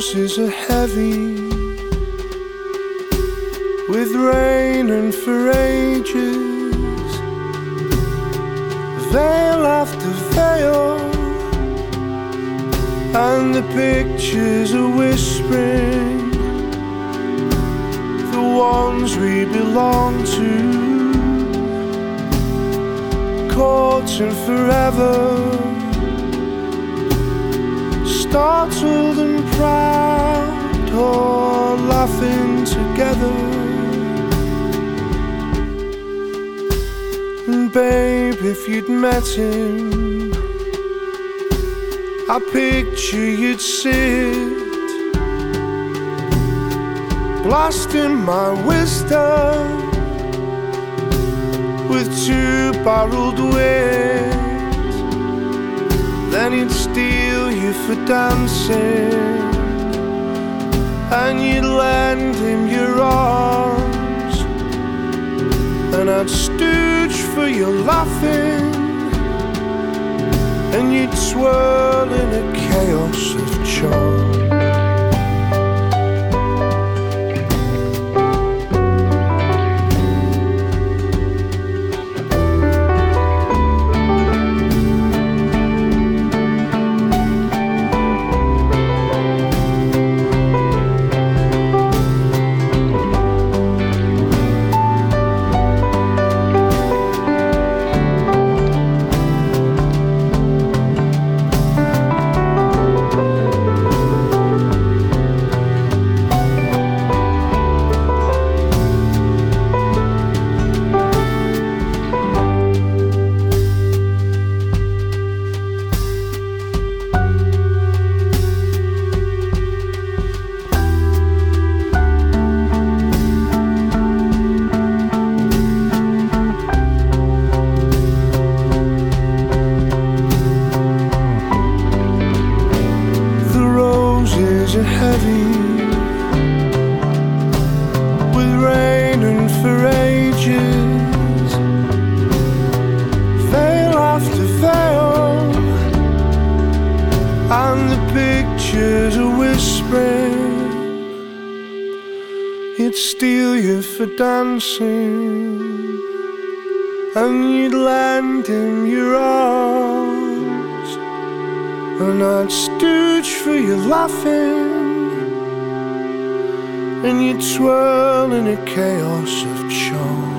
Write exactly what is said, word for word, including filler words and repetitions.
roses are heavy with rain and for ages, veil after veil, and the pictures are whispering the ones we belong to, caught in forever, startled and proud, or laughing together. And babe, if you'd met him, I picture you'd sit blasting my wisdom with two-barreled wit. Then he'd steal you for dancing, and you'd lend him your arms, and I'd stooge for your laughing, and you'd swirl in a chaos of charm. Are heavy with rain and for ages, veil after veil, and the pictures are whispering. He'd steal you for dancing, and you'd lend him your arms, and I'd stooge for your laughing, and you'd swirl in a chaos of charm.